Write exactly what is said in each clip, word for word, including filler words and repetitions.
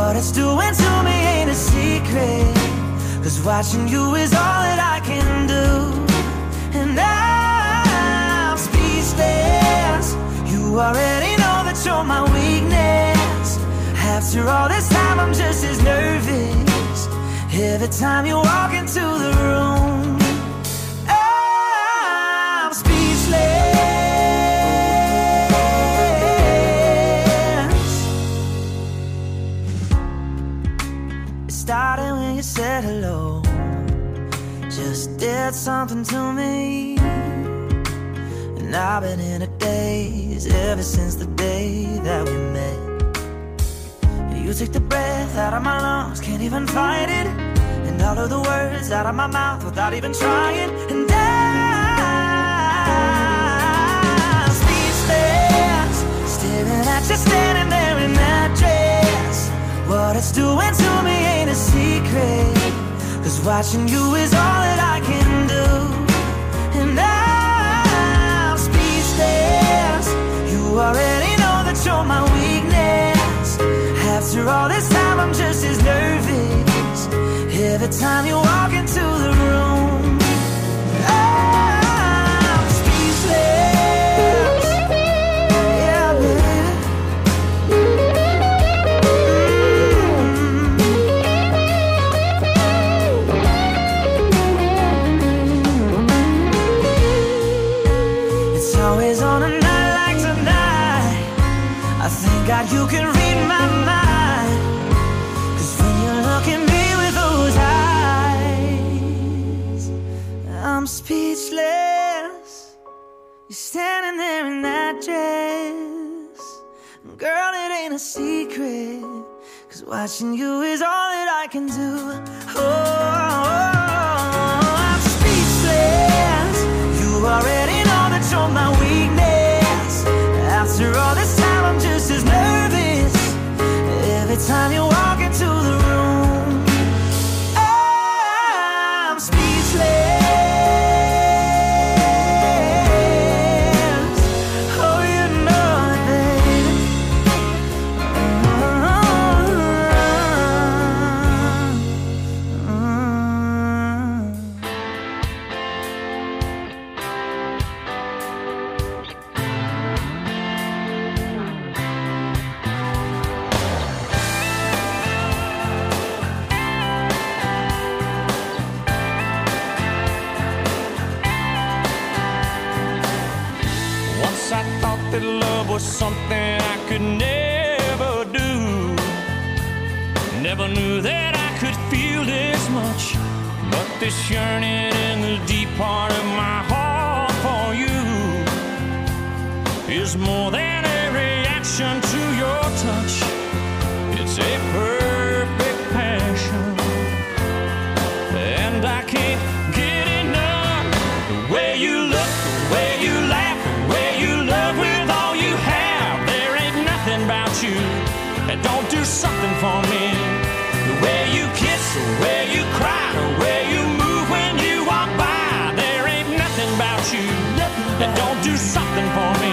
What it's doing to me ain't a secret, 'cause watching you is all that I can do. And I'm speechless. You already know that you're my weakness. After all this time I'm just as nervous every time you walk into the room. I'm speechless. It started when you said hello, just did something to me. And I've been in a daze ever since the day that we met. You took the breath out of my lungs, can't even fight it. And all of the words out of my mouth without even trying. And I'm speechless, staring at you standing there in that dress. What it's doing to me ain't a secret, 'cause watching you is all that I can do. And I'm speechless. You already know that you're my weakness. After all this time I'm just as nervous every time you walk into the room. I'm speechless. Yeah, baby. Mm-hmm. It's always on a night like tonight, I thank God you can read my mind. I'm speechless. You're standing there in that dress. Girl, it ain't a secret, 'cause watching you is all that I can do. Oh, I'm speechless. You already know that you're my weakness. After all this time I'm just as nervous every time you walk into the room. I'm speechless. Something I could never do. Never knew that I could feel this much, but this yearning in the deep part of my heart for you is more than a reaction to your touch. It's a perfect passion, and I can't get enough. The way you look, the way you laugh, the way you love with all you have, there ain't nothing about you that don't do something for me. The way you kiss, the way you cry, the way you move when you walk by, there ain't nothing about you that don't do something for me.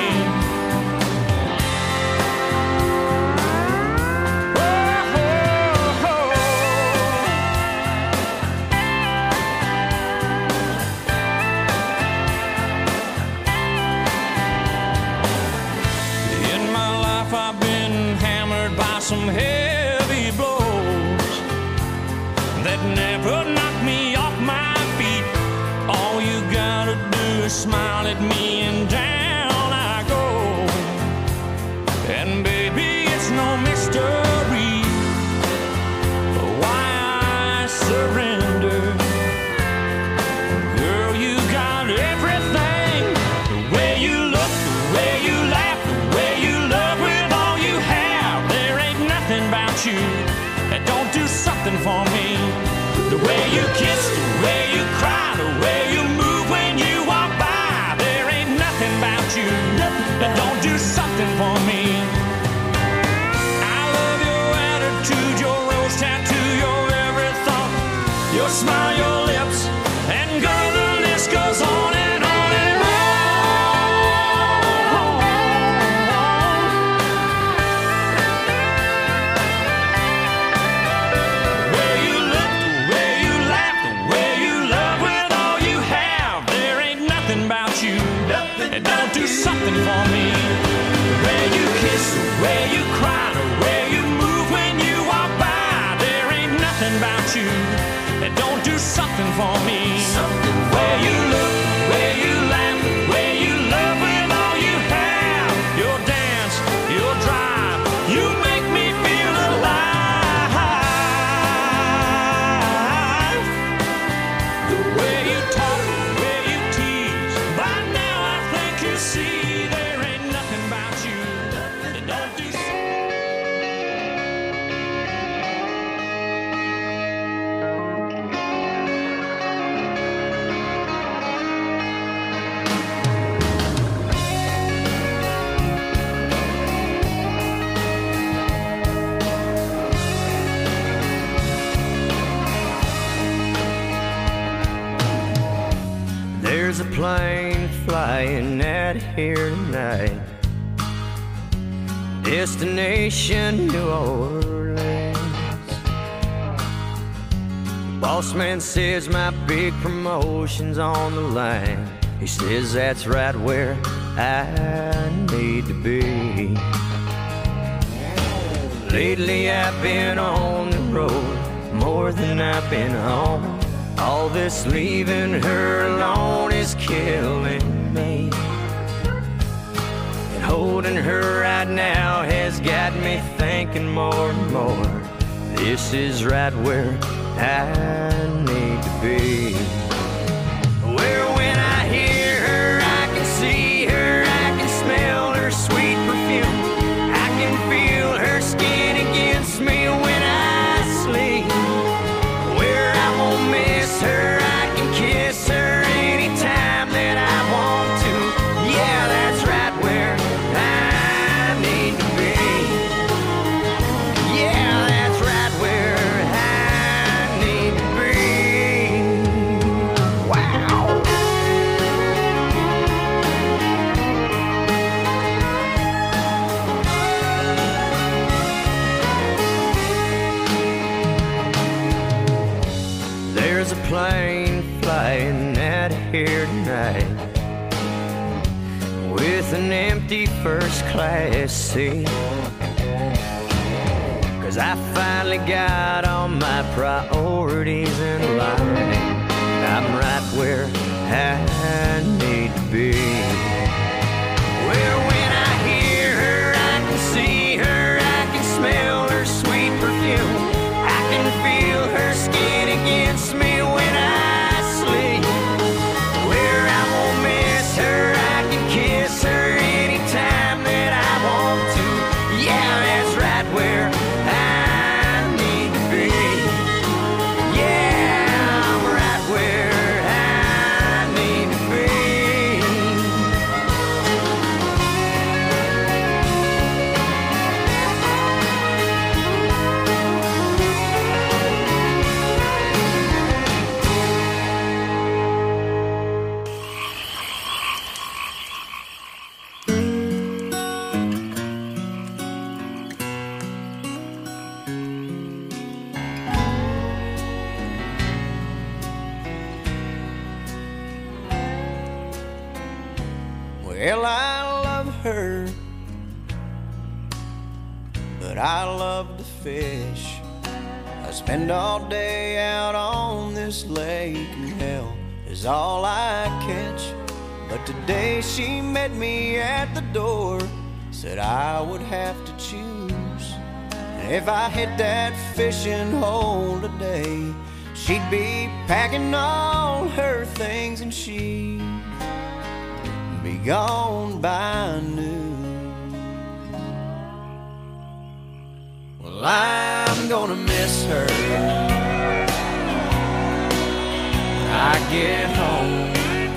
Some heavy blows that never knock me off my feet. All you gotta do is smile at me and down I go. And baby, it's no mystery why I surrender. Girl, you got everything. The way you look, the way you laugh, the way you love with all you have, there ain't nothing about you that don't do something for me. The way you kiss, the way you cry, the way you move when you walk by, there ain't nothing about you that don't do something for me. I love your attitude, your rose tattoo, your every thought, your smile, your lips, and girl, the list goes on and on and on. plane flying out here tonight. Destination New Orleans. Boss man says my big promotion's on the line. He says that's right where I need to be. Lately I've been on the road more than I've been home. All this leaving her alone is killing me. And holding her right now has got me thinking more and more. This is right where I need to be. Where when I hear her, I can see her, I can smell her sweet perfume. I can feel her skin against me when I sleep. Where I won't miss her, I can kiss her anytime that I want to. Yeah, that's right where I need to be. Yeah, that's right where I need to be. Wow. There's a plane flying out of here tonight with an empty first class seat. Cause I finally got all my priorities in line. I'm right where I need to be. Where when I hear her, I can see her, I can smell her sweet perfume. I can feel her skin against me when I sleep. Where I won't miss her, I can kiss her anytime that I want to. Yeah, that's right where I need to be. Yeah, I'm right where I need to be. Well, I love her, but I love to fish. I spend all day out on this lake, and hell is all I catch. But today she met me at the door, said I would have to choose. And if I hit that fishing hole today, she'd be packing all her things and she'd be gone by noon. Well, I'm gonna miss her when I get home.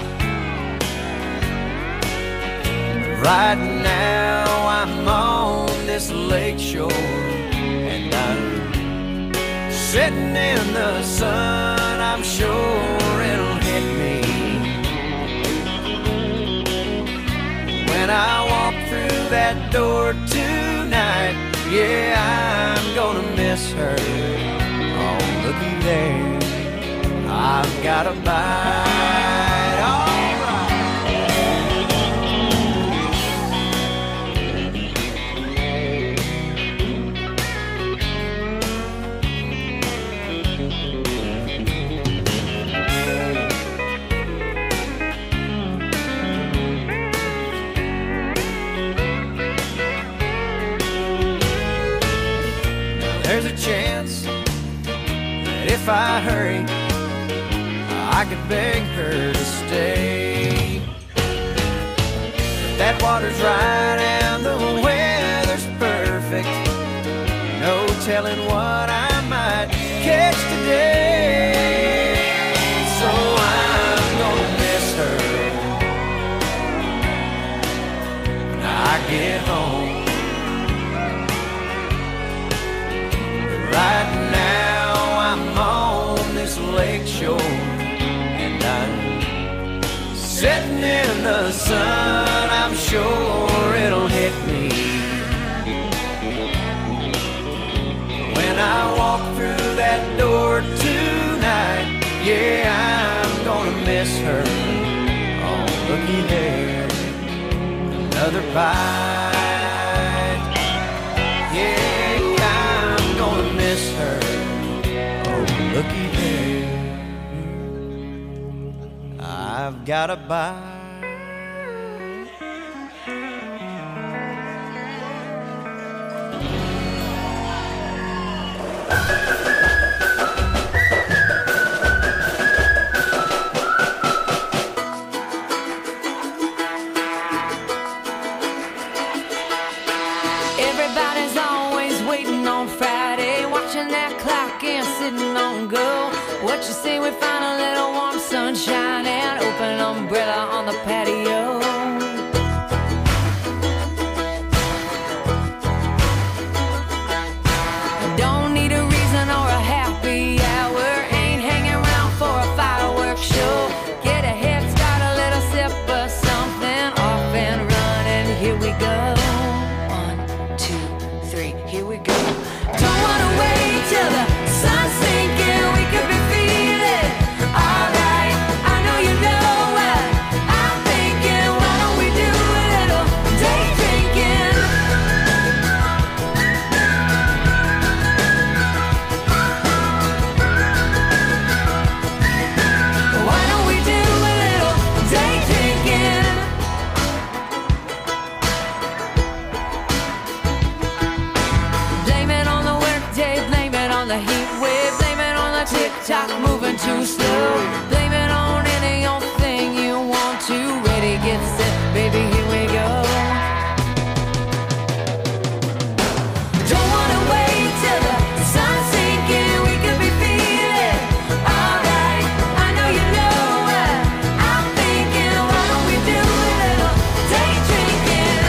Right now I'm on this lake shore, and I'm sitting in the sun. I'm sure it'll hit me when I walk through that door tonight. Yeah, I'm gonna miss her. Oh, looky there, I've got a bite. All there's a chance that if I hurry, I could beg her to stay. But that water's right and the weather's perfect. No telling what I might catch today. So I'm gonna miss her when I get home. Right now I'm on this lake shore, and I'm Sitting in the sun, I'm sure it'll hit me when I walk through that door tonight. Yeah, I'm gonna miss her. Oh, looky there, another bite. Yeah, I'm gonna miss her. Oh, looky there, I've got a bite. Everybody's always waiting on Friday, watching that clock and sitting on go. What you say we find a little warm sunshine and open umbrella on the patio? Don't need a reason or a happy hour, ain't hanging around for a fireworks show. Get a head start, a little sip of something, off and running, here we go. Here we go. Don't wanna wait till the sun's sinking. We could be feeling alright. I know you know what I'm thinking. Why don't we do a little day drinking? Why don't we do a little day drinking? The heat wave, blame it on the tick-tock moving too slow. Blame it on any old thing you want to. Ready, get set, baby, here we go. Don't wanna wait till the sun's sinking. We could be feeling alright. I know you know what I'm thinking. Why don't we do a little day drinking?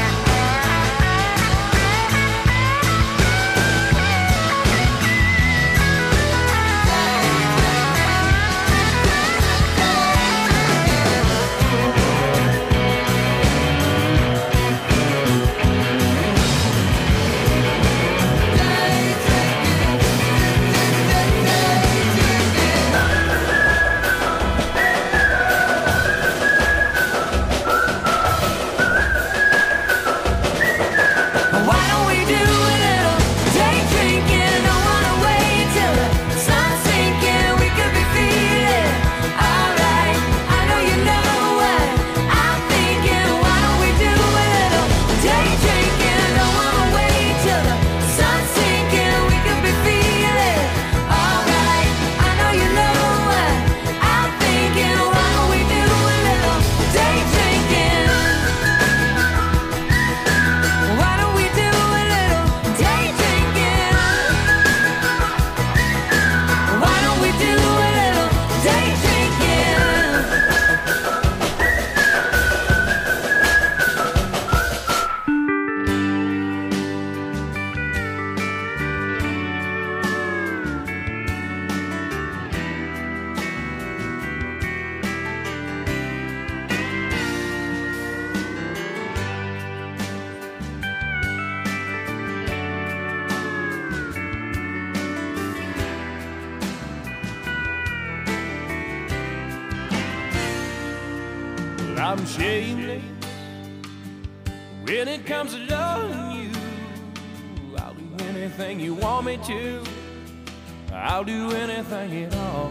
I'm shameless when it comes to loving you. I'll do anything you want me to. I'll do anything at all.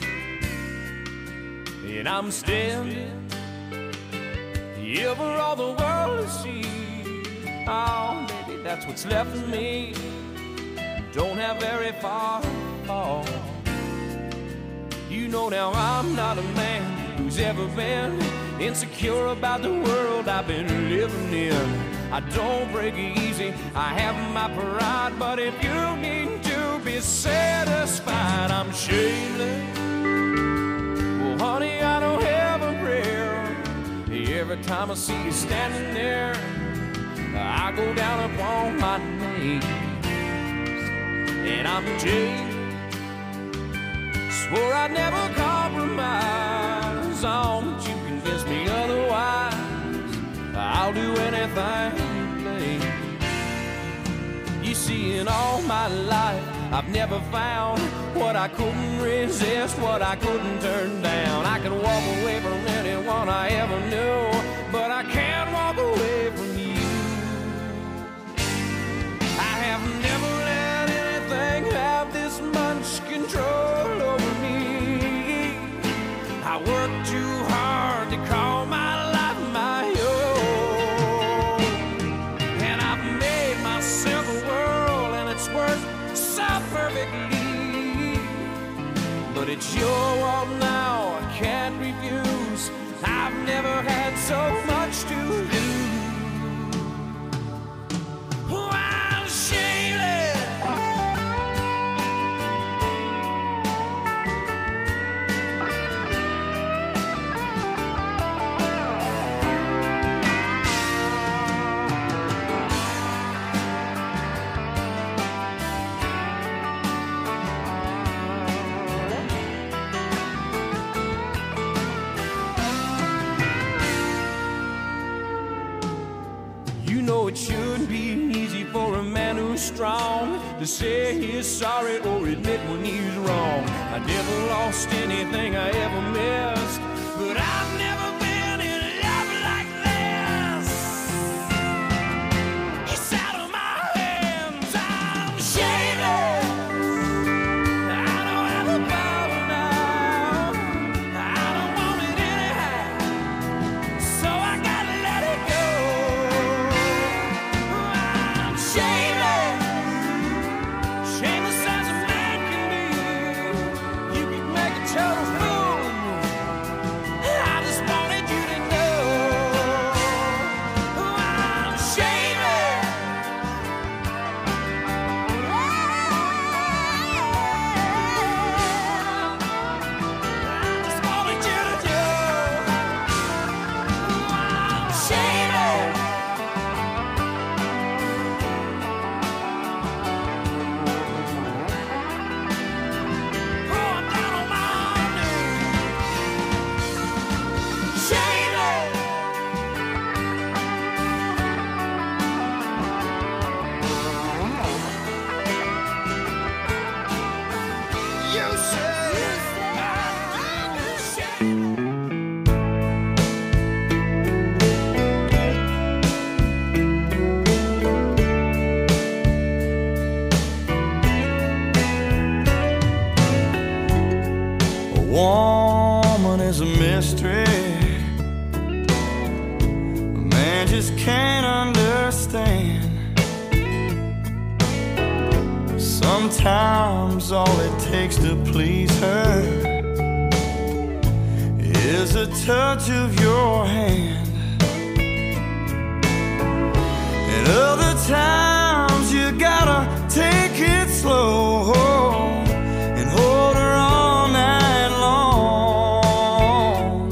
And I'm standing here for all the world to see. Oh, baby, that's what's left of me. Don't have very far to fall. You know now I'm not a man who's ever been insecure about the world I've been living in. I don't break easy, I have my pride, but if you need to be satisfied, I'm shameless. Well, honey, I don't have a prayer. Every time I see you standing there, I go down upon my knees. And I'm Jay, swore I'd never compromise on what you can do. I'll do anything you please. You see, in all my life, I've never found what I couldn't resist, what I couldn't turn down. I could walk away from anyone I ever knew, but I can't walk away from you. I have never let anything have this much control over me. I worked too hard to call my life my own, and I've made myself a world, and it's worked so perfectly. But it's your world now, I can't refuse. I've never had so much to lose. Oh, I'm shameless. It shouldn't be easy for a man who's strong to say he's sorry or admit when he's wrong. I never lost anything I ever missed, but I've never been in love like this. It's out of my hands, I'm shameless. I don't have a power now, I don't want it anyhow, so I gotta let it go. Woman is a mystery a man just can't understand. Sometimes all it takes to please her is a touch of your hand, and other times you gotta take it slow and hold her all night long.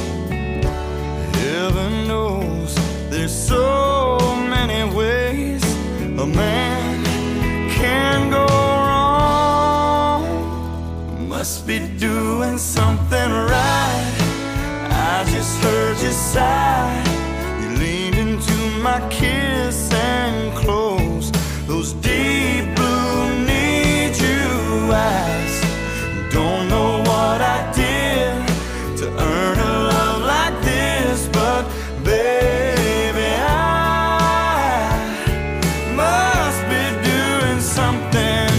Heaven knows there's so many ways a man can go wrong. Must be doing something right. I just heard you sigh. You leaned into my kiss and closed those deep blue need you eyes. Don't know what I did to earn a love like this, but baby, I must be doing something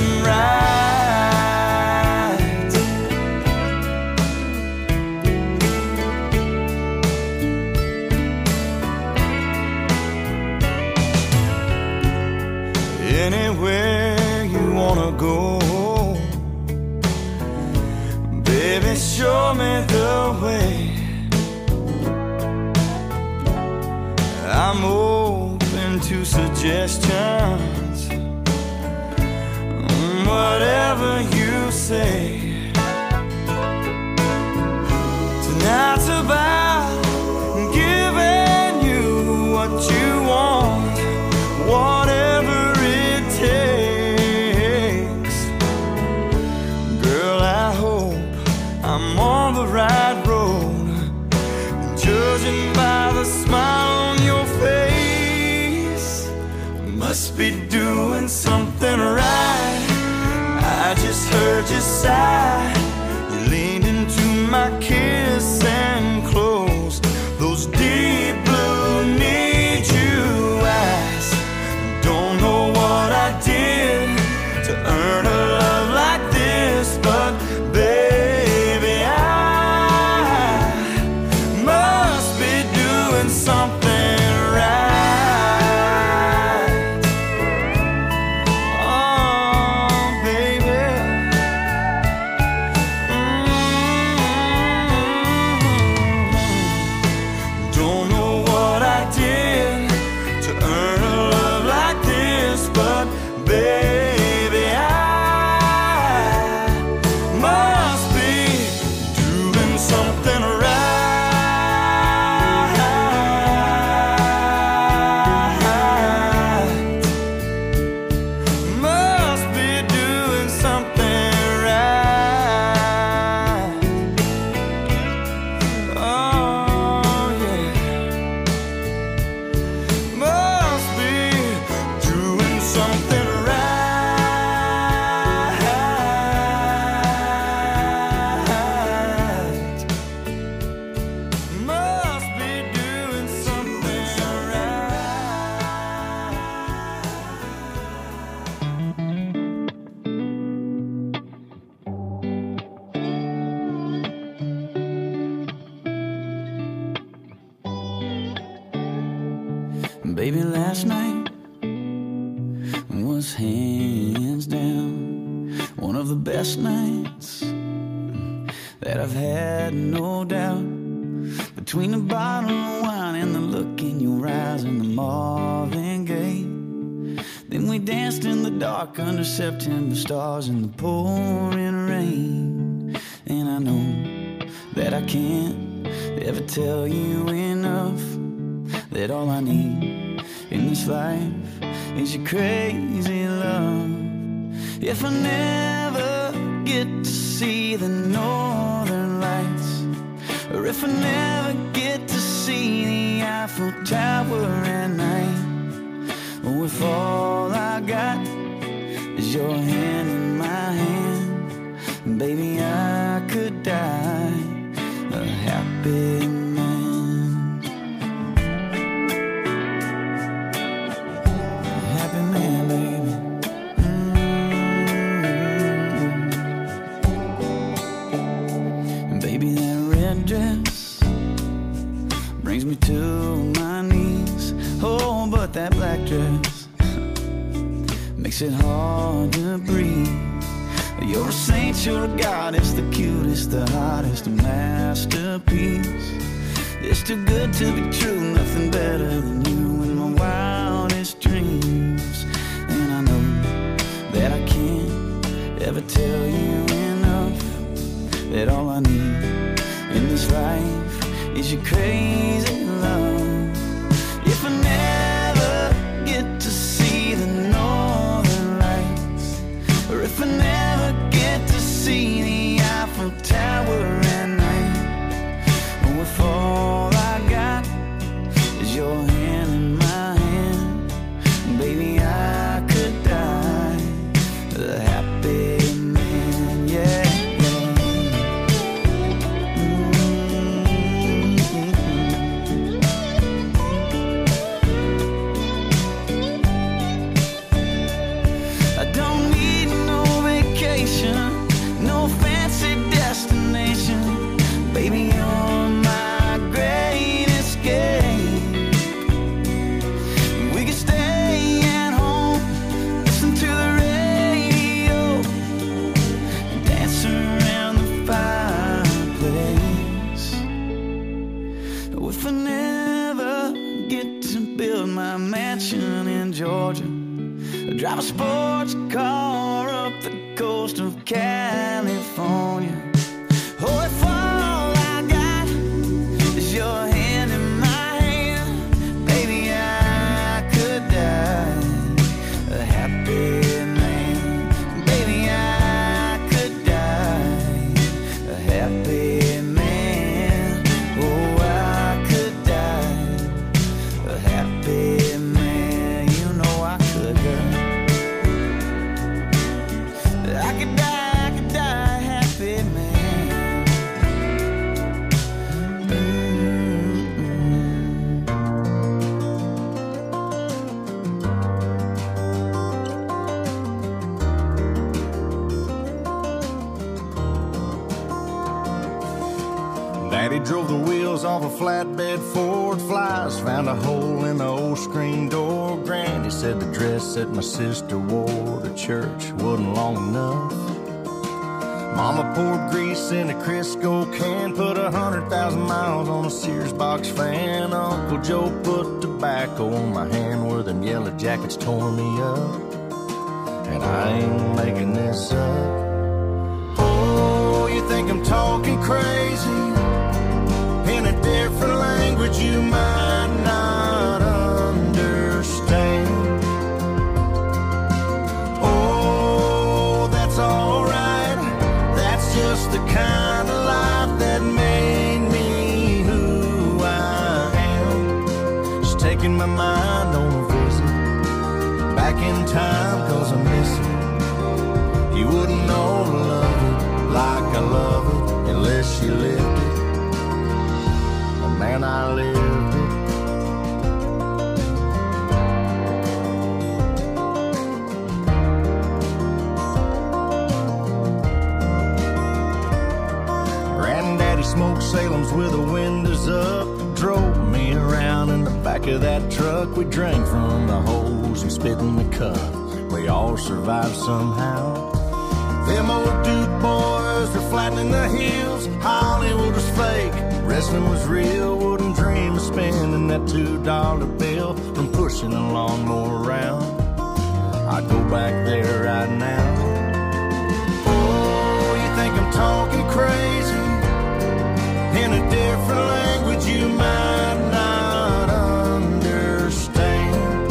right. Anywhere you wanna go, baby, show me the way. I'm open to suggestions, whatever you say. Tonight's about giving you what you want, whatever it takes. Girl, I hope I'm on the right road, judging by the smile on your face. heard you sigh. You leaned into my kiss and closed those deep blue need you eyes. Don't know what I did to earn a love like this, but baby, I must be doing something right. Oh, baby. Mm-hmm. Don't know what I did to earn a love like this, but baby, I must be doing something right. Must be doing something right. Oh, yeah. Must be doing something right. Must be doing something right. Baby, last night was hands down one of the best nights that I've had, no doubt. Between the bottle of wine and the look in your eyes and the Marvin Gaye, then we danced in the dark under September stars in the pouring rain. And I know that I can't ever tell you enough that all I need in this life is your crazy love. If I never get to see the northern lights, or if I never get to see the Eiffel Tower at night, or if all I got is your hand in my hand, baby, I could die a happy man. Happy man, baby. Mm-hmm. Baby, that red dress brings me to my knees. Oh, but that black dress makes it hard to breathe. You're a saint, you're a goddess, the cutest, the hottest, a masterpiece. It's too good to be true, nothing better than you in my wildest dreams. And I know that I can't ever tell you enough that all I need in this life is your crazy love. If I never get to see the northern lights, or if I never get to see the Eiffel Tower at night, or if all I got is your hand in my hand, baby, I could die a happy man, yeah, yeah. Mm-hmm. I don't need no vacation, no fancy destination, baby, you're my great escape. We could stay at home, listen to the radio, dance around the fireplace. If I never get to build my mansion in Georgia, drive a sports car up the coast of California, oh, if all I got is your hand in my hand, baby, I could die a happy man. Baby, I could die a happy man. Oh, I could die a happy man. You know I could, girl. I could die, I could die. Daddy drove the wheels off a flatbed Ford Flies, found a hole in the old screen door. Granny said the dress that my sister wore to church wasn't long enough. Mama poured grease in a Crisco can, put a hundred thousand miles on a Sears box fan. Uncle Joe put tobacco on my hand where them yellow jackets tore me up. And I ain't making this up. Oh, you think I'm talking crazy? In a different language you might not understand. Oh, that's alright. That's just the kind of life that made me who I am. Just taking my mind on a visit back in time, cause I miss it. You wouldn't know to love it like I love it unless you lived it. And man, I lived it. Granddaddy smoked Salem's with the windows up, drove me around in the back of that truck. We drank from the hose and spit in the cup. We all survived somehow. Them old Duke boys were flattening the hills. Hollywood was fake, wrestling was real. Wouldn't dream of spending that two dollar bill from pushing a lawnmower around. I'd go back there right now. Oh, you think I'm talking crazy? In a different language you might not understand.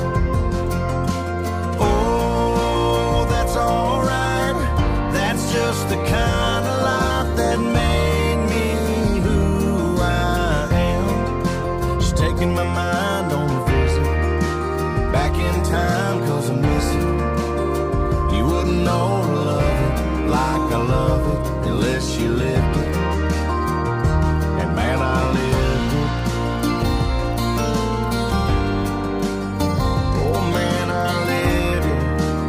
Oh, that's alright. That's just the kind of life that made me who I am. Just taking my mind on a visit back in time, cause I miss it. You wouldn't know to love it like I love it unless you lived it. And man, I lived it. Oh man, I lived it.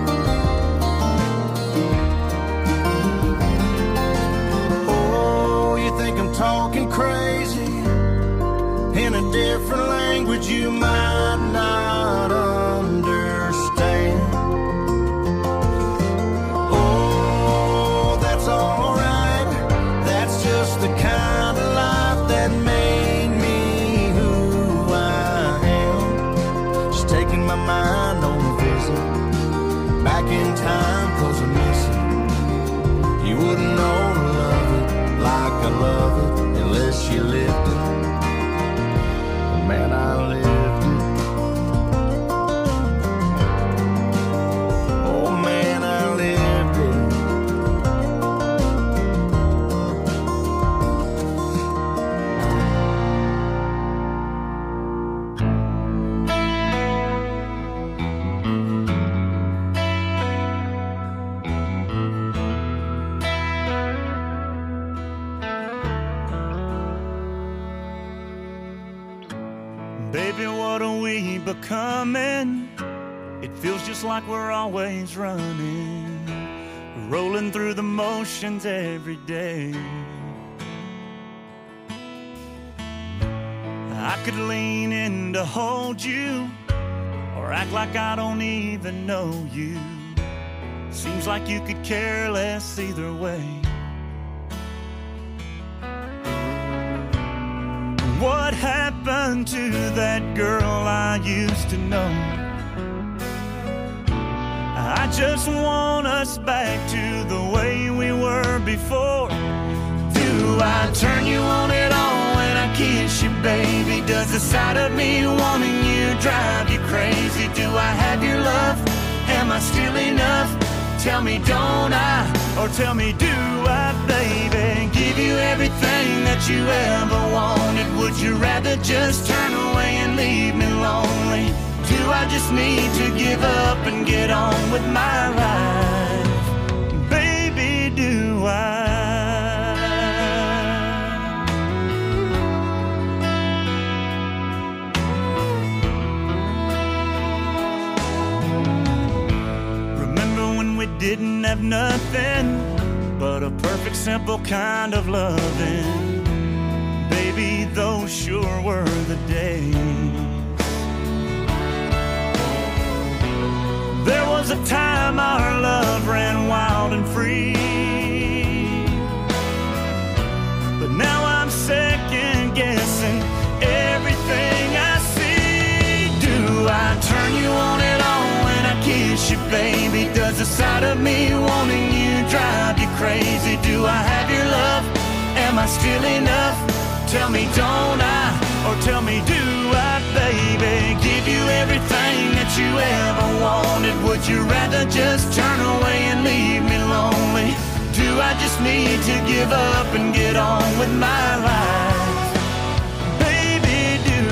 Oh, you think I'm talking crazy? In a different language you might not understand. Oh, that's alright. That's just the kind of life that made me who I am. Just taking my mind on a visit back in time, cause I miss it. You wouldn't know to love it like I love it unless you lived it. Man, I lived it. Oh man, I lived it. Baby, what are we becoming? It feels just like we're always running, rolling through the motions every day. I could lean in to hold you, or act like I don't even know you. Seems like you could care less either way. What happened to that girl I used to know? I just want us back to the way we were before. Do I turn you on at all when I kiss you, baby? Does the sight of me wanting you drive you crazy? Do I have your love? Am I still enough? Tell me, don't I? Or tell me, do I, baby? Give you everything that you ever wanted. Would you rather just turn away and leave me lonely? Do I just need to give up and get on with my life? Baby, do I? We didn't have nothing but a perfect, simple kind of loving. baby, those sure were the days. There was a time our love ran wild and free, but now I'm second guessing everything I see. Do I turn you on and on when I kiss you, baby? Does the sight of me wanting you drive you crazy? Do I have your love? Am I still enough? Tell me, don't I? Or tell me, do I, baby? Give you everything that you ever wanted. Would you rather just turn away and leave me lonely? Do I just need to give up and get on with my life? Baby, do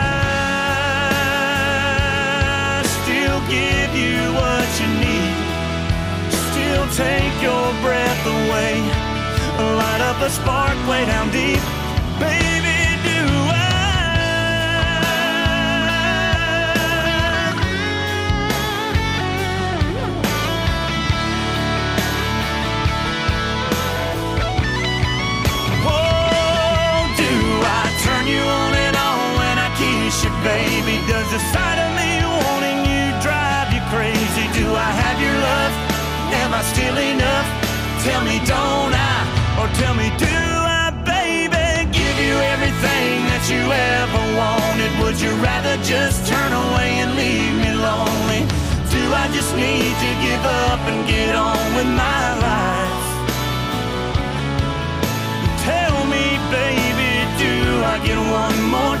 I still give you what you need? Still take your breath away, light up a spark way down deep. Baby, do I? Oh, do I turn you on and on when I kiss you, baby? Does the sight of me wanting you drive you crazy? Do I have your love? Am I still enough? Tell me, don't I? Or tell me, do I, baby? Give you everything that you ever wanted. Would you rather just turn away and leave me lonely? Do I just need to give up and get on with my life? Tell me, baby, do I get one more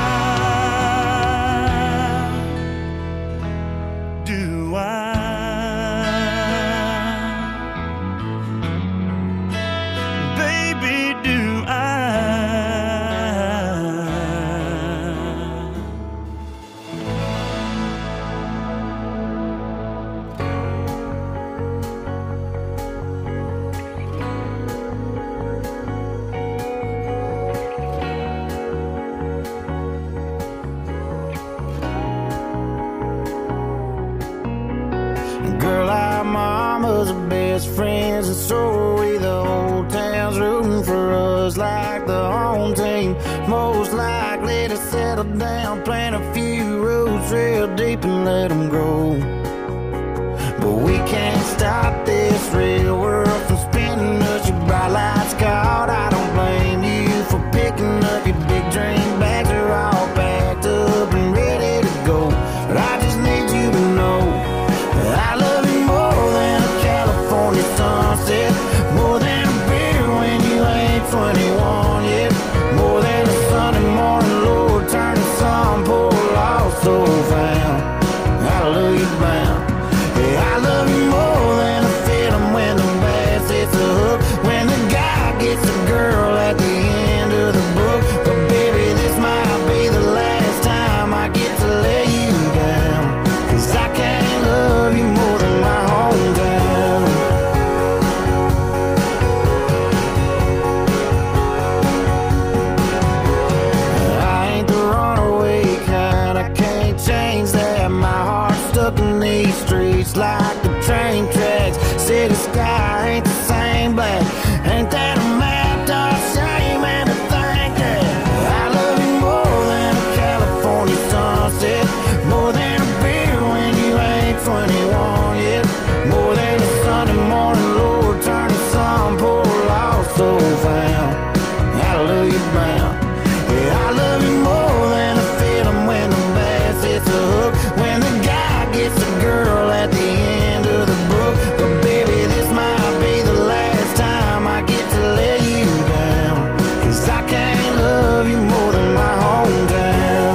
try? Do I? Girl, our mama's the best friends, and so are we. The whole town's rooting for us like the home team. Most likely to settle down, plant a few roots real deep and let them grow. But we can't stop this real world from spinning us. Your bright lights caught, I don't blame you for picking up your big dream bags. Are all packed up and ready to go. But I just need you to know I love you more than a California sunset, more than a beer when you ain't twenty-one yet, more than a Sunday morning, Lord, turn the sun, pour lost soul found. I love you bound. Yeah, I love you more than a feeling when the bass hits the hook, when the guy gets the girl at the end of the book. But baby, this might be the last time I get to lay you down, 'cause I can't love you more than my hometown. I ain't the runaway kind, I can't change that. My heart's stuck in these streets like the train tracks. City sky ain't the same black. Ain't that a map? Dark shame and to think that I love you more than a California sunset, more than a beer when you ain't twenty-one yet, more than a Sunday morning, Lord, turn the sun, pour lost soul found. I love you bound. Yeah, I love you more than a feeling when the bass hits the hook, when the guy gets the girl at the end of the book. But baby, this might be the last time I get to lay you down, 'cause I can't love you more than my hometown.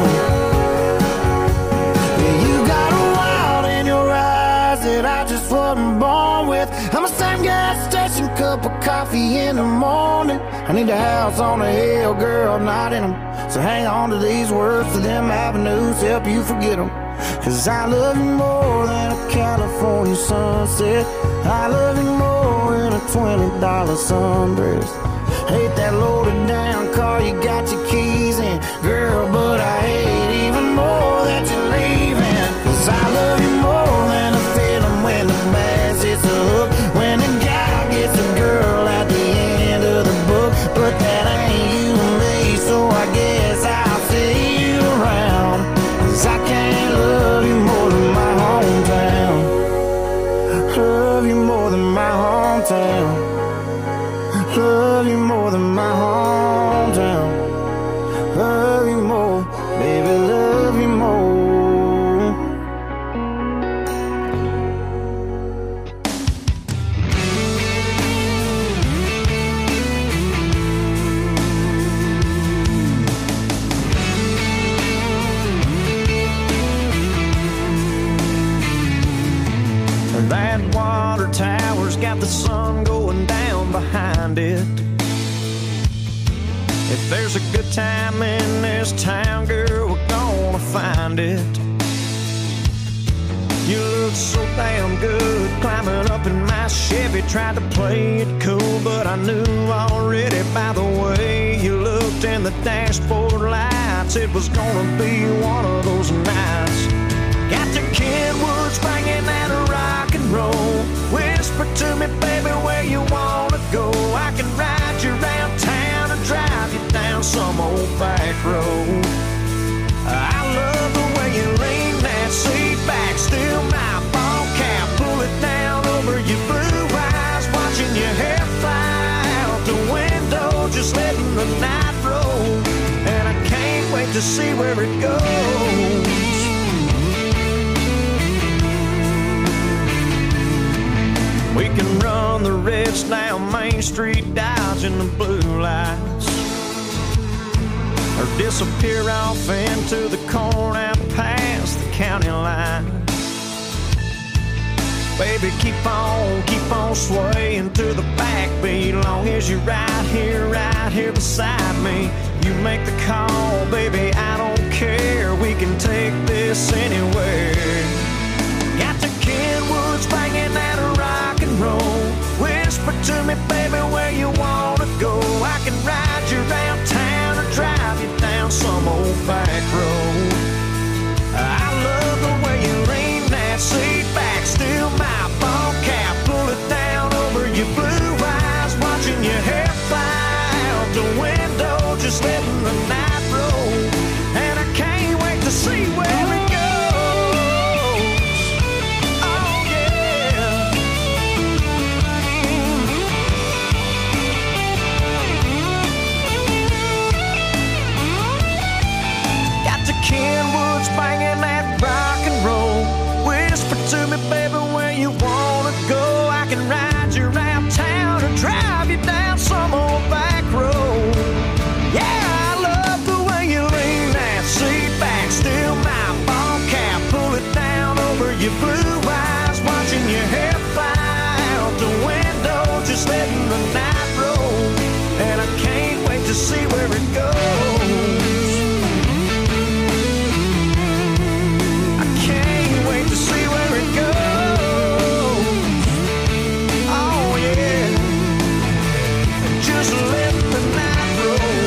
Yeah, you got a wild in your eyes that I just wasn't born with. I'm a same gas station, cup of coffee in the morning. I need a house on a hill, girl, not in them. So hang on to these words, to them avenues, help you forget them. 'Cause I love you more than a California sunset. I love you more than a twenty dollar sundress. Hate that loaded down car you got your keys in, girl, but I hate even more that you're leaving. 'Cause I love you more than a feeling when the bass hits the hook, when the guy gets a girl at the end of the book. But that ain't you and me, water tower's got the sun going down behind it. If there's a good time in this town, girl, we're gonna find it. You look so damn good climbing up in my Chevy. Tried to play it cool, but I knew already by the way you looked in the dashboard lights it was gonna be one of those nights. Got the Kenwoods banging that rock and roll. Whisper to me, baby, where you wanna go. I can ride you around town and drive you down some old back road. I love the way you lean that seat back, still my ball cap, pull it down over your blue eyes, watching your hair fly out the window, just letting the night roll, and I can't wait to see where it goes. We can run the reds down Main Street, dodging the blue lights, or disappear off into the corn out past the county line. Baby, keep on, keep on swaying to the backbeat, long as you're right here, right here beside me. You make the call, baby, I don't care, we can take this anywhere. Got the Kenwoods banging that rock and roll. Whisper to me, baby, where you wanna go. I can ride you around town or drive you down some old back road. I love the way you lean that seat back, still my ball cap, pull it down over your blue eyes, watching your hair fly out the window, just letting the night roll, and I can't wait to see where it goes. Kenwoods banging that rock and roll. Whisper to me, baby, where you wanna go. I can ride you around town or drive you down some old back road. Yeah, I love the way you lean that seat back, still my ball cap, pull it down over your blue eyes, watching your hair fly out the window, just letting the night roll, and I can't wait to see where it goes. To see where it goes. Oh yeah, just let the night roll.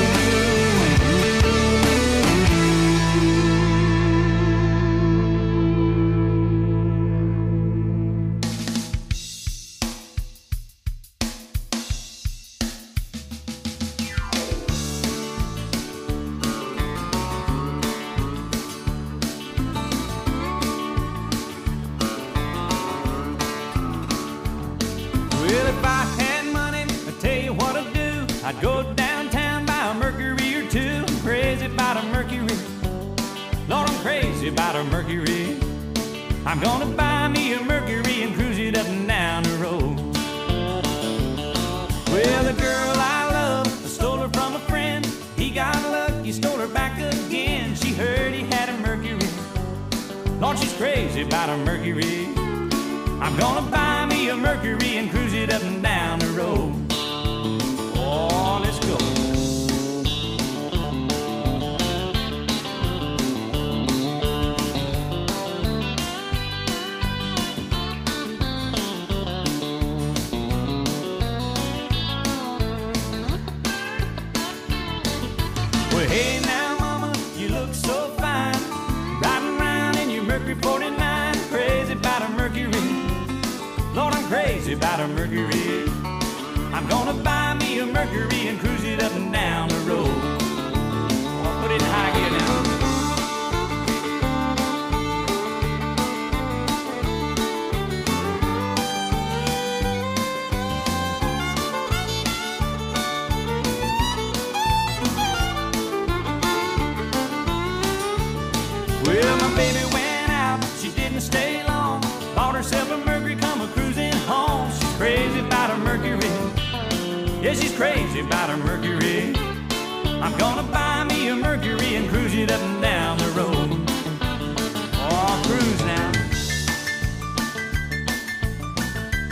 I'd go downtown, buy a Mercury or two. I'm crazy about a Mercury. Lord, I'm crazy about a Mercury. I'm gonna buy me a Mercury and cruise it up and down the road. Well, the girl I love, I stole her from a friend. He got lucky, stole her back again. She heard he had a Mercury. Lord, she's crazy about a Mercury. I'm gonna buy me a Mercury and cruise it up and down the road. Oh, let's go. Well, hey now, mama, you look so fine, riding around in your Mercury forty-nine. Crazy about a Mercury. Lord, I'm crazy about a Mercury. I'm gonna buy me a Mercury and cruise it up and down the road. I'll put it in high gear now. Well, my baby went out, she didn't stay long. Bought herself a Mercury, come a cruising home. She's crazy about a Mercury. Yeah, she's crazy about her Mercury. I'm gonna buy me a Mercury and cruise it up and down the road. Oh, cruise now.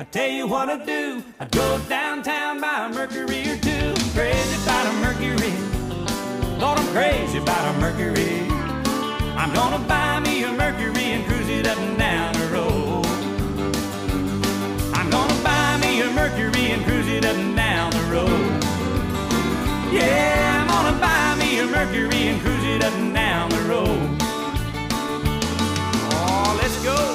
I tell you what I do, I go downtown, buy a Mercury or two. Crazy about a Mercury, Lord, I'm crazy about a Mercury. I'm gonna buy me a Mercury and cruise it up and down the road. I'm gonna buy me a Mercury and cruise it up and down the road. Yeah, I'm gonna buy me a Mercury and cruise it up and down the road. Oh, let's go.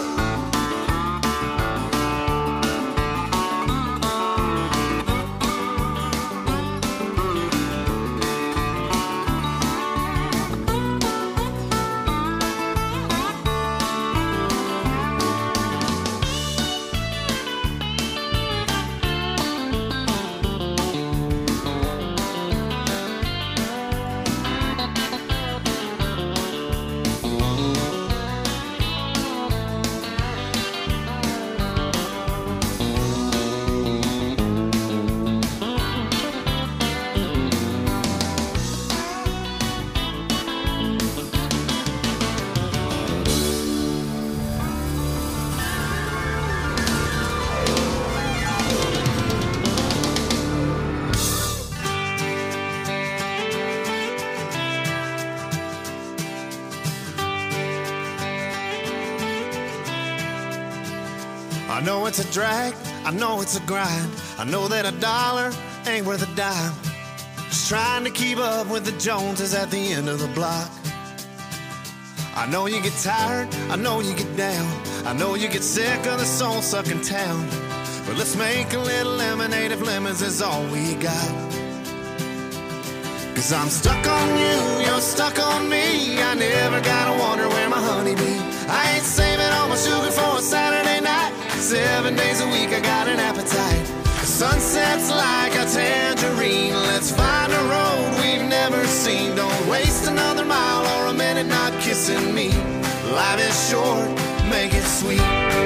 I know it's a drag, I know it's a grind. I know that a dollar ain't worth a dime. Just trying to keep up with the Joneses at the end of the block. I know you get tired, I know you get down. I know you get sick of the soul-sucking town. But let's make a little lemonade if lemons is all we got. Cause I'm stuck on you, you're stuck on me. I never gotta wonder where my honey be. I ain't saving all my sugar for a Saturday night. Seven days a week I got an appetite. The sunset's like a tangerine. Let's find a road we've never seen. Don't waste another mile or a minute not kissing me. Life is short, make it sweet.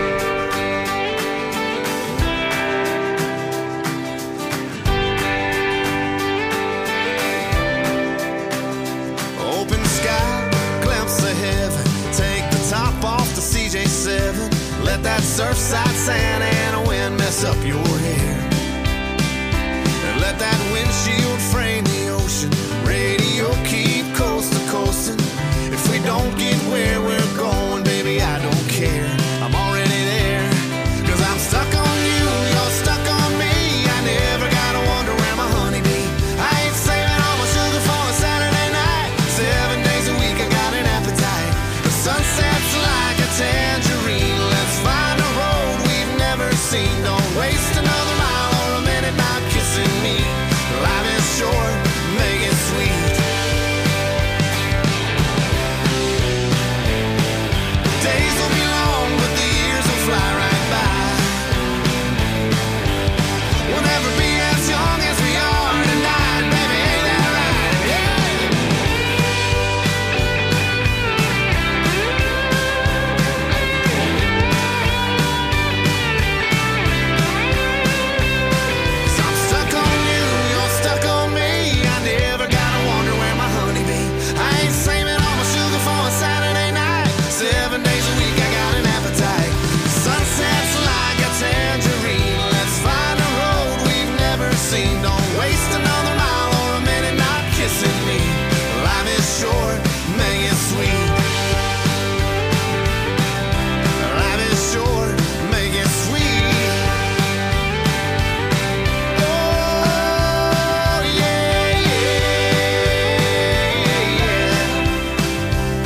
Open sky, glimpse of heaven. Take the top off the C J seven. Let that surfside Santa Ana wind mess up your hair. And let that windshield frame the ocean. Radio keep coast to coasting. If we don't get where we're going, baby, I don't care. I'm already there. Cause I'm stuck on you, you're stuck on me. I never gotta wonder where my honey be. I ain't saving all my sugar for a Saturday night. Seven days a week I got an appetite. The sunset's like a tangerine. Let's find a road we've never seen. Don't waste another mile or a minute not kissing me. Life is short, make it sweet. Days will be long, but the years will fly right by. We'll never be as young as we are tonight, baby, ain't that right? Yeah. So I'm stuck on you, you're stuck on me. I never gotta wonder where my honey be. I ain't saving all my sugar for a Saturday night. Seven days a week I got an appetite. Sunset's like a tangerine. Let's find a road we've never seen. Don't waste another mile or a minute not kissing me. Life is short, make it sweet. Life is short, make it sweet. Oh, yeah, yeah, yeah.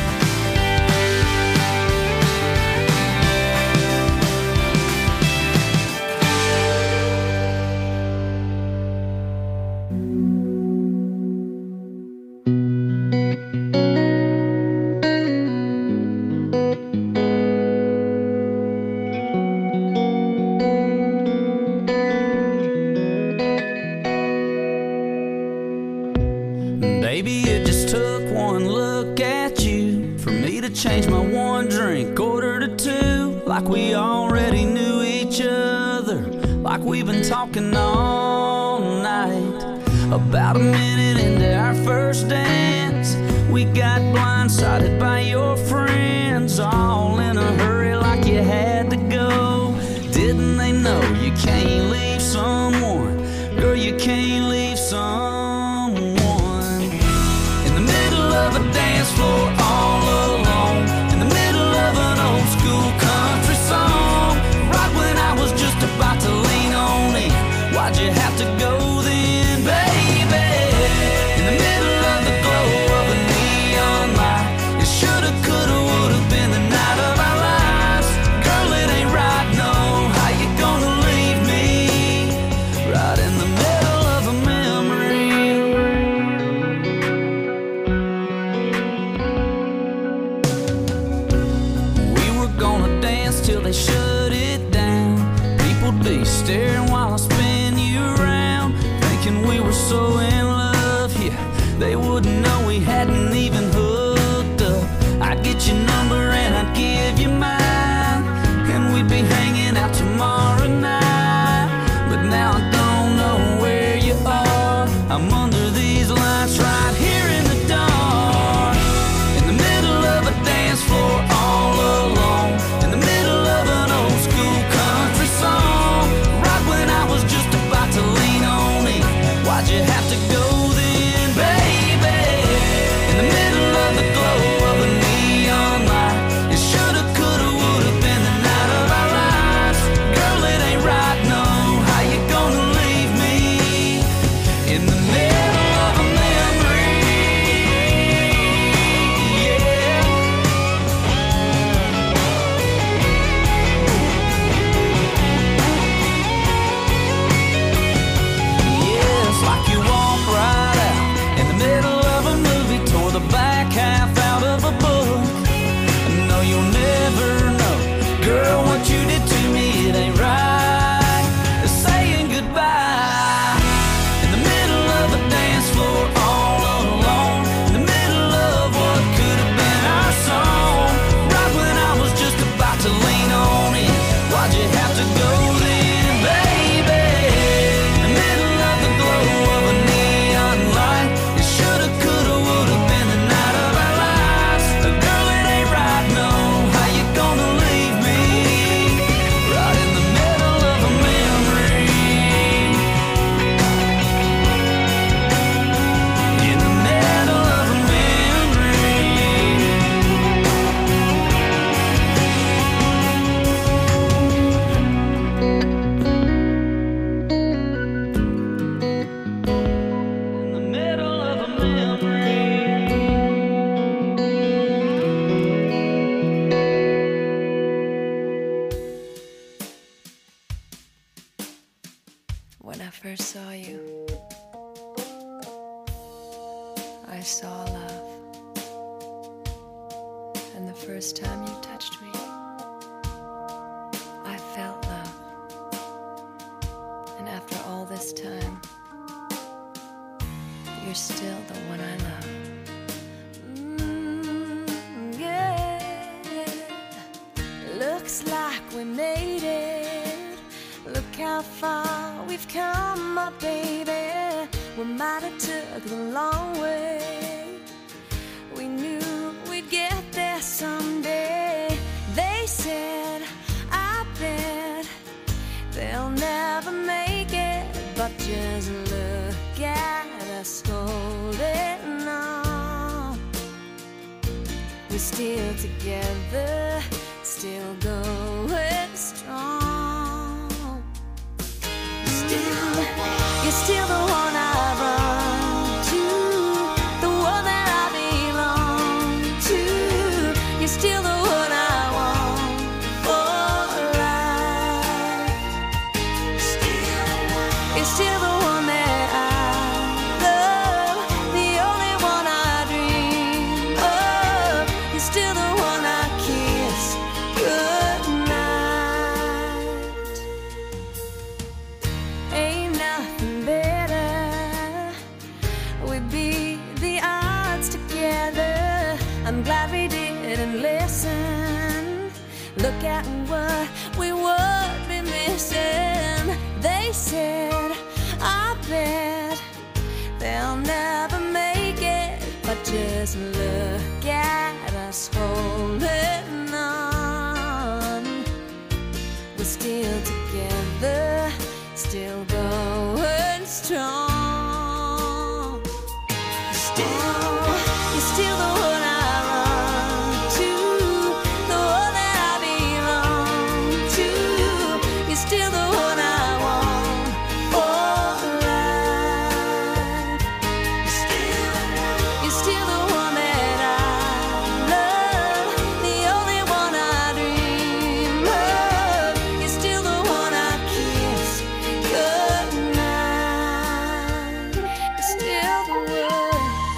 Baby, it just took one look at you for me to change my one drink order to two. Like we already knew each other, like we've been talking all night. About a minute into our first dance, we got blindsided by your friends, all in a hurry like you had to go. Didn't they know you can't leave someone in the middle of a dance floor all alone, in the middle of an old school country song, right when I was just about to lean on it. Why'd you have to go then, baby? In the middle of the glow of a neon light, it shoulda, coulda, woulda been the night of our lives. Girl, it ain't right, no. How you gonna leave me right in the middle of a memory? We were gonna dance till they shut it down. People'd be staring while I spin you around, thinking we were so in love, yeah. They wouldn't know we hadn't even hooked up. I'd get your number and I'd give you mine, and we'd be hanging out tomorrow night. But now I don't know where you are. I'm under these lights right here in the dark, in the middle of a dance floor all alone, in the middle of an old school country song, right when I was just about to lean on it. Why'd you have to go then, baby? In the middle of the glow of a neon light, it shoulda, coulda, woulda been the night of our lives. Girl, it ain't right, no. How you gonna leave me in the middle of a memory? Yeah. Yeah, it's like you walk right out in the middle of a movie, tore the back half out of a book. No, you'll never know, girl, what you did to me, it ain't right. It's saying goodbye in the middle of a dance floor all alone, in the middle of what could have been our song, right when I was just about to lean on it. Why'd you have to go then, baby? In the middle of the glow of a neon light, it shoulda, coulda, woulda been the night of our lives. Girl, it ain't right, no. How you gonna leave me right in the middle of a memory? In the middle of a memory. In the middle of a memory. When I first saw you, I saw love. And the first time you touched me, I felt love. And after all this time, you're still the one I love. Mm, yeah. Looks like we made it. Look how far we've come, my baby. We might have took the long way. We knew we'd get there someday. They said, I bet they'll never make it, but just look at us holding on. We're still together, still going strong. Still, you're still the one I run to, the one that I belong to. You're still the one I want for life. You're still the one that I love, the only one I dream of. You're still the one I kiss goodnight. Ain't nothing better. We beat the odds together. I'm glad we didn't listen. Look at what we would be missing. They said, I bet they'll never make it, but just look at us holding on. We're still together, still going strong. Still, you're still the one I run to, the one that I belong to. You're still the one I want for life. You're still the one that I love, the only one I dream of. You're still the one I kiss goodnight. You're still the one.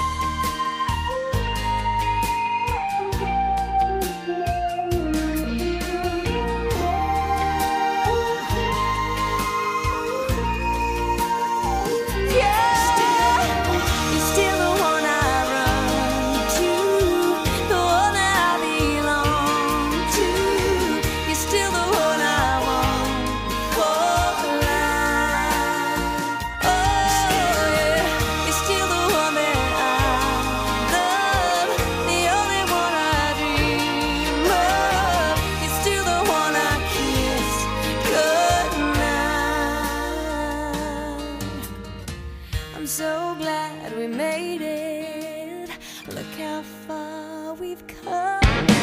Yeah, you're still the one I run to, the one that I belong to. You're still the one I want for life. Oh yeah, you're still the one that I love, the only one I dream of. You're still the one I kiss goodnight. I'm so glad we made it. Look how far we've come.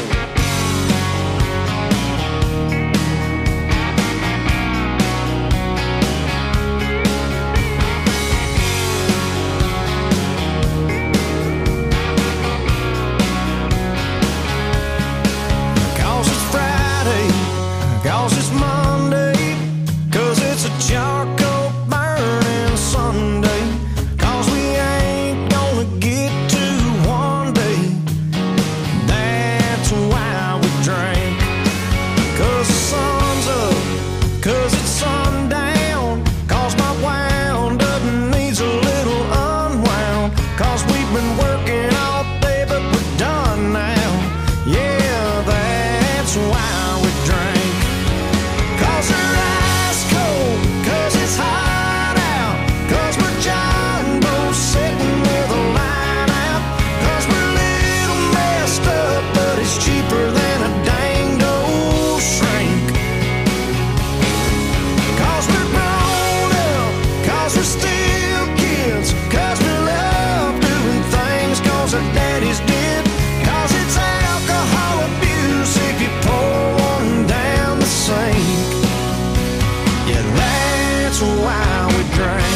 Cause it's Friday, cause it's Monday, cause it's a charcoal burning Sunday, cause we ain't gonna get to one day. That's why we drink. Cause the sun's up, cause it's sundown, cause my wound up needs a little unwound, cause we've been working all day but we're done now. Yeah, that's why we drink. Cause they're ice cold, cause it's hot out, cause we're John Boy sitting with a line out, cause we're a little messed up but it's cheaper than a danged old shrink. Cause we're grown up, cause we're still kids, cause we love doing things cause our daddies did, cause it's alcohol abuse if you pour one down the sink. Yeah, that's why we drink.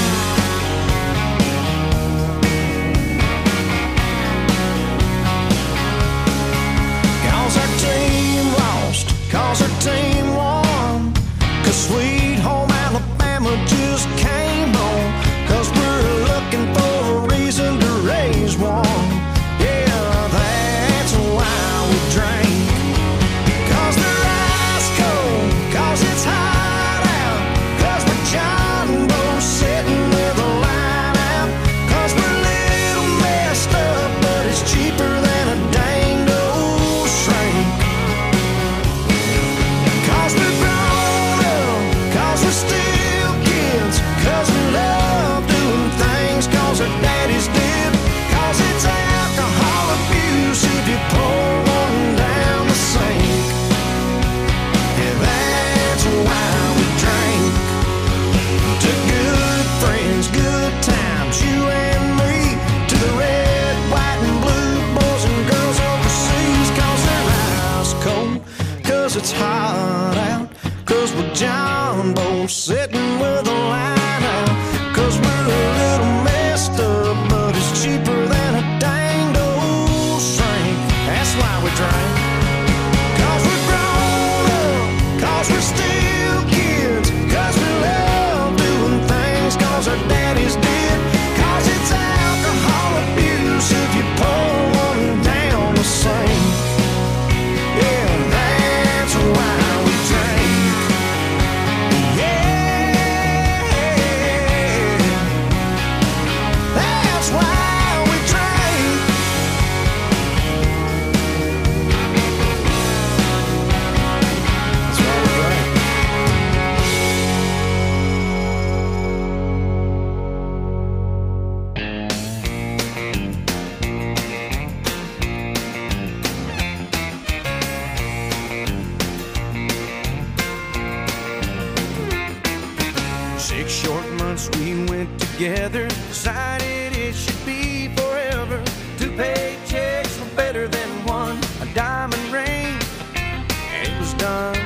Cause our team lost, cause our team won, cause Sweet Home Alabama just came on, cause we're looking for a reason to raise one. Yeah, that's why we drink. Cause they're ice cold, cause it's hot out, cause we're John Boy sitting with a line out, cause we're a little messed up but it's cheaper than a danged old shrink. Cause we're grown up, cause we're still kids, cause we love doing things cause our daddies did, cause it's alcohol abuse if you pour one down the sink. Yeah, that's why we drink. To good friends, good times, you and me, to the red, white, and blue boys and girls overseas, cause they're ice cold, cause it's hot out, cause we're John Boy sitting with a line out, cause we're a little messed up but it's cheaper than a danged old shrink. That's why we drink. Cause we're grown up, cause we're still kids, cause we love doing things cause our daddies did, cause it's alcohol abuse if you pour one down the sink. Yeah, that's why we drink. Yeah. Six short months we went together, decided it should be forever. Two paychecks were better than one, a diamond ring, and it was done.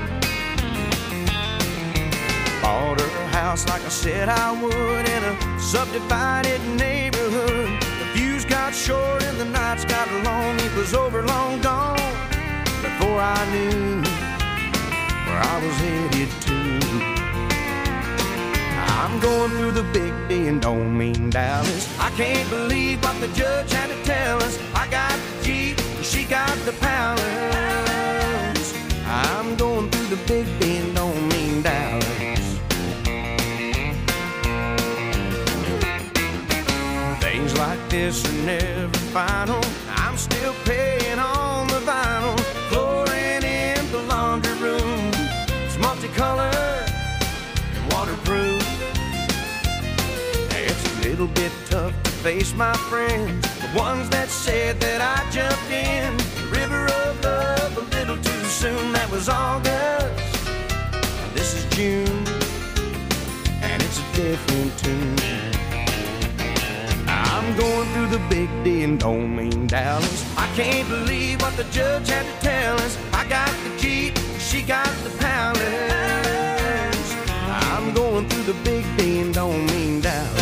Bought her a house like I said I would in a subdivided neighborhood. The views got short and the nights got long. It was over, long gone, before I knew where I was headed to. I'm going through the big D and don't mean Dallas. I can't believe what the judge had to tell us. I got the Jeep, she got the palace. I'm going through the big D and don't mean Dallas. Things like this are never final. I'm still paying on the vinyl. Flooring in the laundry room, it's multicolored and waterproof. It's a little bit tough to face my friends, the ones that said that I jumped in the river of love a little too soon. That was August, and this is June, and it's a different tune. I'm going through the big D and don't mean Dallas. I can't believe what the judge had to tell us. I got the Jeep, she got the palace. I'm going through the big D and don't mean Dallas.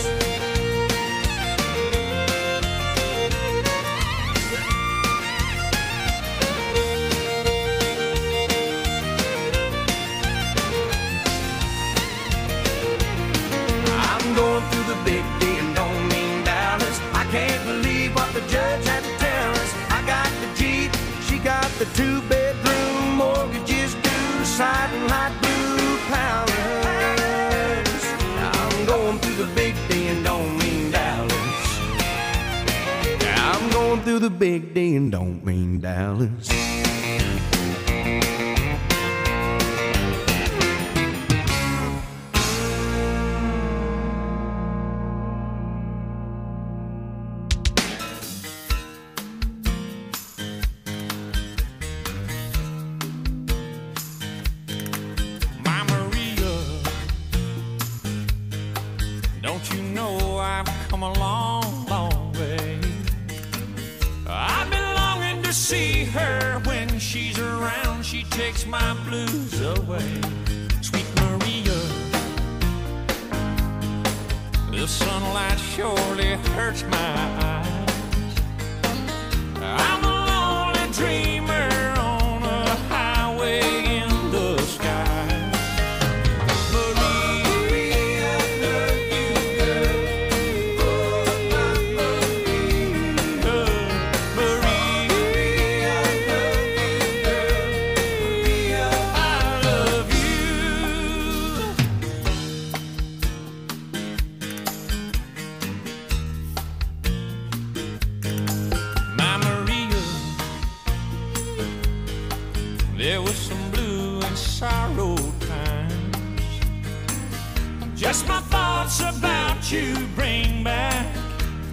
I'm going through the big D and don't mean Dallas. I can't believe what the judge had to tell us. I got the Jeep, she got the two-bedroom, mortgages due, siding light blue palace. I'm going through the big D and don't mean Dallas. I'm going through the big D and don't mean Dallas. Takes my blues away, sweet Maria. The sunlight surely hurts my eyes. I'm a lonely dreamer on a highway in the sky. Maria, I love you, girl. Oh, my Maria. Maria, I love you, girl. I love you. My Maria, there was some blue and sorrow times. Just my thoughts about you bring back